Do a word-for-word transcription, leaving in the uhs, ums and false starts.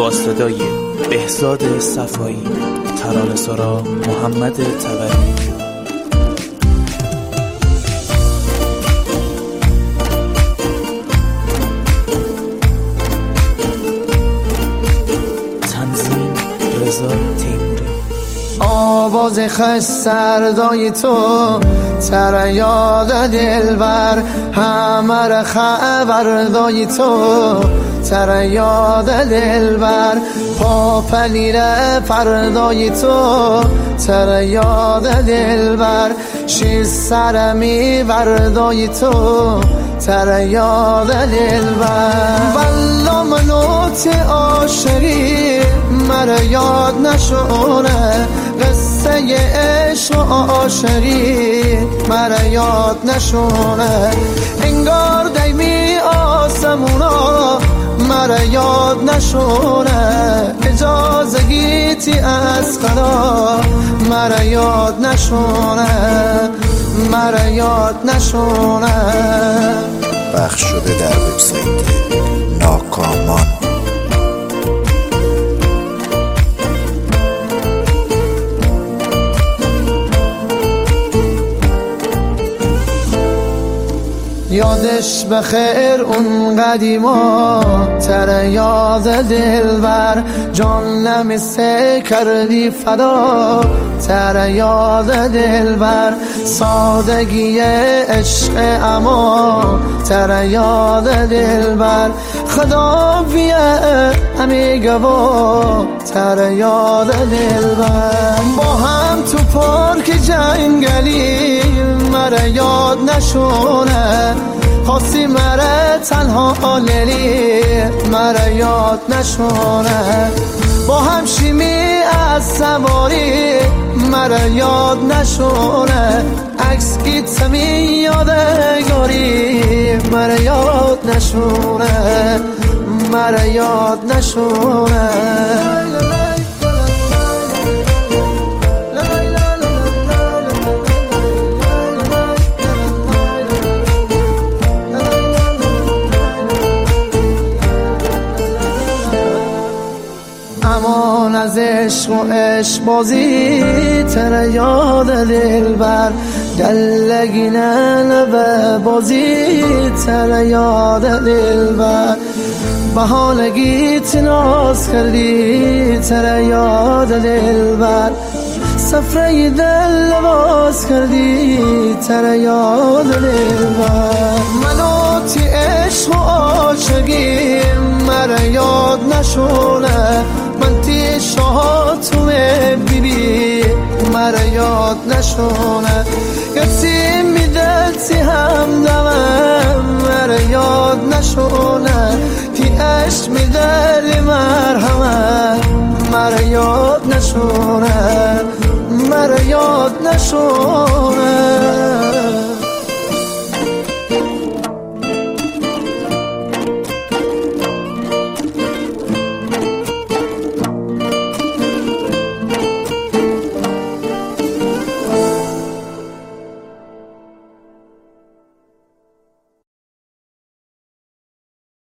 با صدای بهزاد صفایی، ترانه‌سرا محمد طبری. تنظیم رضا تیموری. آواز خش سردای تو تر یاد دلبر، همه خبردای تو تر یاد دلبر، پا پلیره فردای تو تر یاد دلبر، شیر سرمی وردای تو تر یاد دلبر. والله منوت عاشقی مر یاد نشونه، قصه عشق و عاشقی مر یاد نشونه، انگار دیمی آسمونا مر یاد نشونه، اجازه گیتی از خدا مر یاد نشونه، مر یاد نشونه. پخش شده در وبسایت ناکامان. یادش بخیر اون قدیما تر یاد دلبر، جان نمیسته کردی فدا تر یاد دلبر، سادگی عشق اما تر یاد دلبر، خدا بیه همی گوا تر یاد دلبر. با هم تو پارک جنگلی مر یاد نشونه، خواستی مره تنها لیلی مره یاد نشونه، با هم شیمی از سواری مره یاد نشونه، عکس گیتمی یادگاری مره یاد نشونه، مره یاد نشونه. امان از عشق و عشق بازی تر یاد دلبر، دلگینه نبه بازی تر یاد دلبر، بهانگیت ناز کردی تر یاد دلبر، سفره دل باز کردی تر یاد دلبر. منوتی عشق و عاشقی مر یاد نشونه، من تی شاهاتو بیبی مر یاد نشونه، کسی میدلتی هم دوم مر یاد نشونه، تی عشق میدلی مرحمه مر یاد نشونه، مر یاد نشونه.